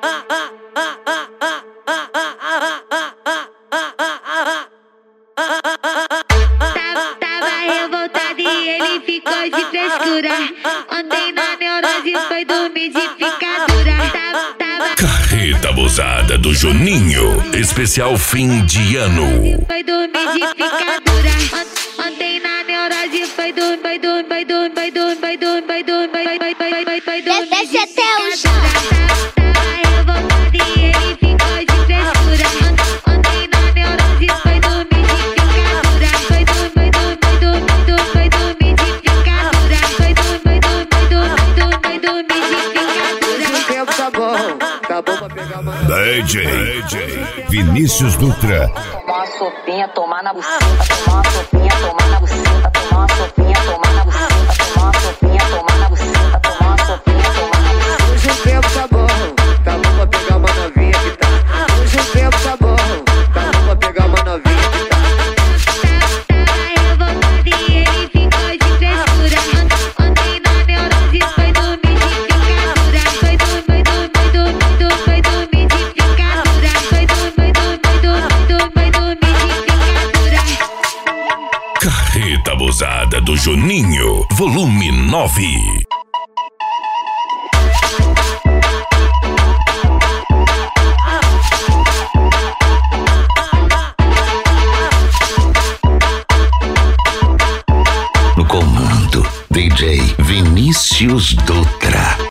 Tava revoltado e ele ficou de frescura. Ontem na neurose foi dormir de picadura. Carreta abusada do Juninho, especial fim de ano. Foi dormir de picadura. Ontem na neurose foi dormir. Desce até o chão. Tava revoltado e ele ficou de frescura. Ontem na neurose foi dormir de picadura. Foi dormir de picadura. Foi dormir de picadura. O tempo tá bom pra pegar uma... DJ Vinícius Dutra. Tomar uma sopinha, tomar na buceta. Tomar uma sopinha, tomar na buceta. Tomar uma sopinha, tomar na buceta. Tomar uma sopinha, tomar na buceta. Tomar uma sopinha, tomar na buceta. Hoje o tempo tá bom pra pegar uma novinha que tá. Hoje o tempo tá bom pra pegar uma novinha que tá. Tava revoltado e ele ficou de frescura. Ontem na neurose foi dormir de picadura. Foi dormir de picadura. Foi dormir de picadura. Carreta abusada do Juninho, volume 9. No comando, DJ Vinícius Dutra.